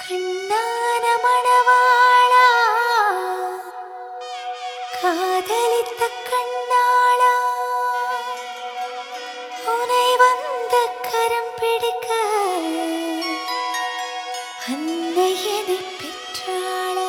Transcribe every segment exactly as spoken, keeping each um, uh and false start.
கண்ணான மணவாளா காதலித்த கண்ணாளா உனை வந்து கரம் பிடிக்க அன்னை என்னை பெற்றாளா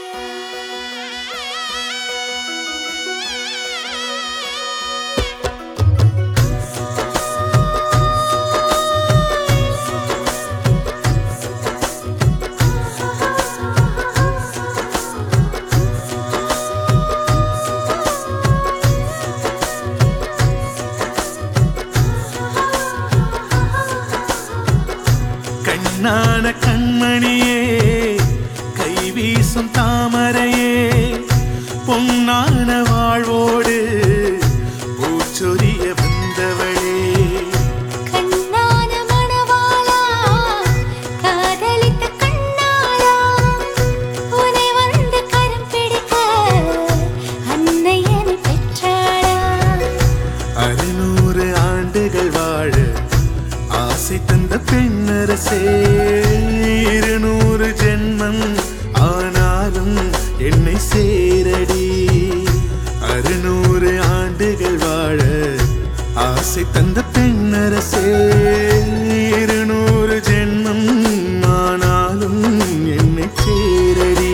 கண்ணான கண்மணியே கைவீசும் தாமரையே பொன்னான வாழ்வோடு பூச்சொரிய வந்தவளே கண்ணான மணவாளா காதலித்த கண்ணாளா உனை வந்து கரம் பிடிக்க அன்னை என்னை பெற்றாளா அறுநூறு ஆண்டுகள் வாழ ஆசை தந்த பெண்ணரசே இருநூறு ஜென்மம் ஆனாலும் என்னை சேரடி அறுநூறு ஆண்டுகள் வாழ ஆசை தந்த பெண்ணரசே இருநூறு ஜென்மம் ஆனாலும் என்னை சேரடி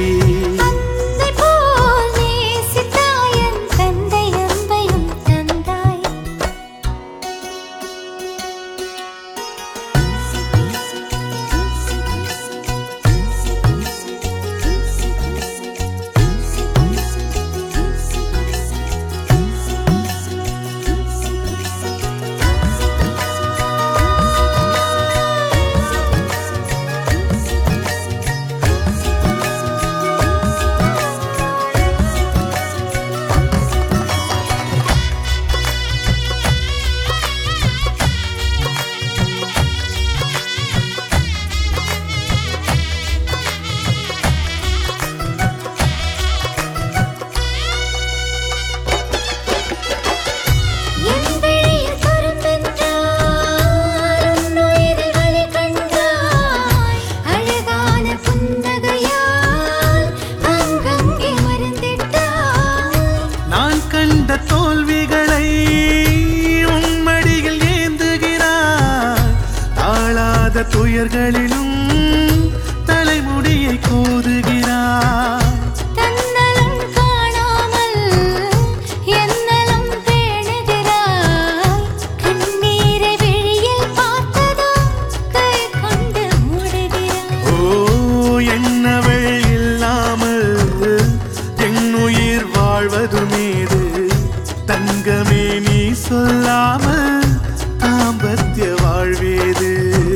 தோல்விகளை உன்மடியில் ஏந்துகிறார் தாழாத துயர்களிலும் தலைமுடியை கோதுகிறார் தன்னலம் காணாமல் என்னலம் பேணுகிறாய் கண்ணீரை விழியில் பார்த்ததோ கை கொண்டு மூடுகிறாய் ஓ என்னவள் இல்லாமல் என் உயிர் வாழ்வது மீது தங்கமே நீ சொல்லாமல் தாம்பத்திய வாழ்வேது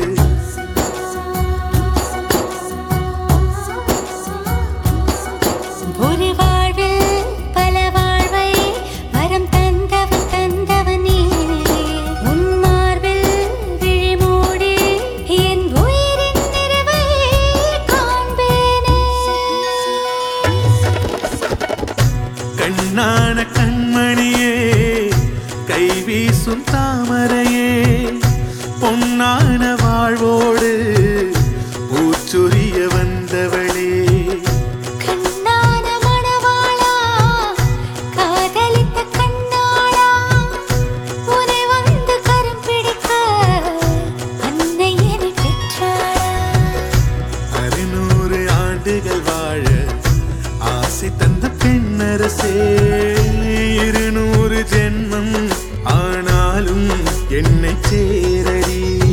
ஒரு வாழ்வில் பல வாழ்வை வரம் தந்தவன் தந்தவன் நீ உன் மார்பில் விழிமூடி என் உயிரின் நிறைவை காண்பேனே கண்ணான கண்மணியே கைவீசும் தாமரையே பொன்னான வாழ்வோடு பூச்சொரிய வந்தவளே கண்ணான மணவாளா காதலித்த கண்ணாளா உனை வந்து கரம் பிடிக்க அன்னை என்னை பெற்றாளா அறுநூறு ஆண்டுகள் வாழ ஆசை தந்த பெண்ணரசே இருநூறு ஜென்மம் ஆனாலும் என்னை சேரடி